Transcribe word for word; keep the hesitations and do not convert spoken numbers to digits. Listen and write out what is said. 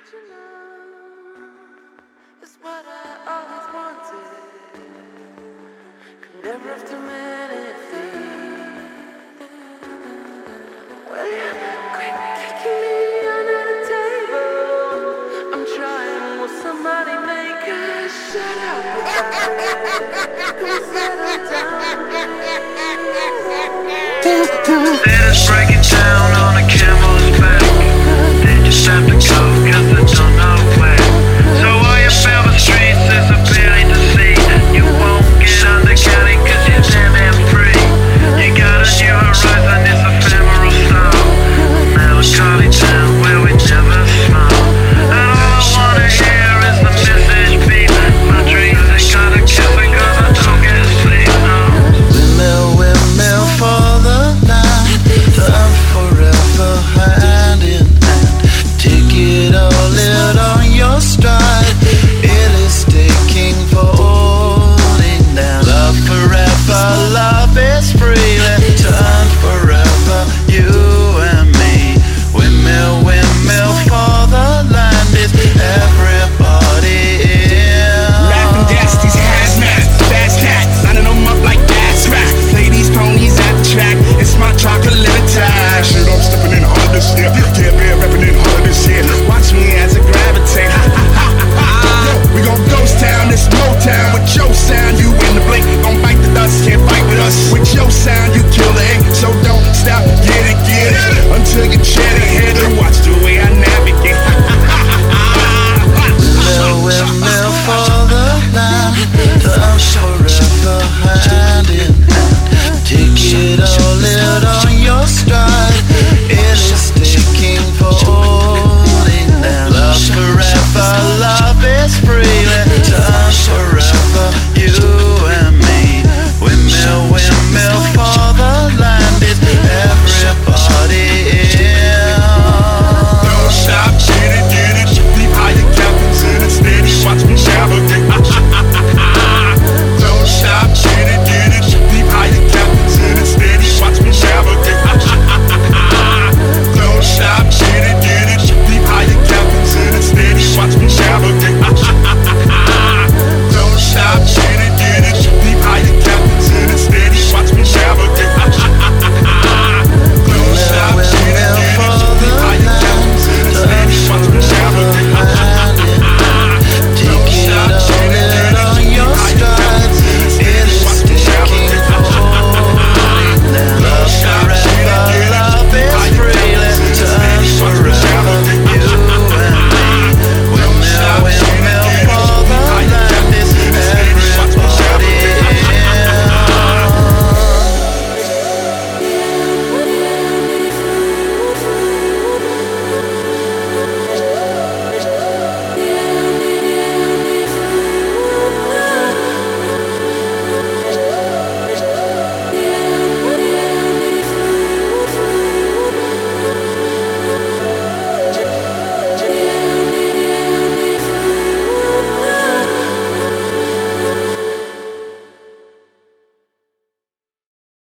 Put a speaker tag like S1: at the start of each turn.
S1: you know, it's what I always wanted. Could never have too many things. Well, you quit kicking me under the table. I'm trying, will somebody make a shut up about it? Come settle down.
S2: Let us break it down.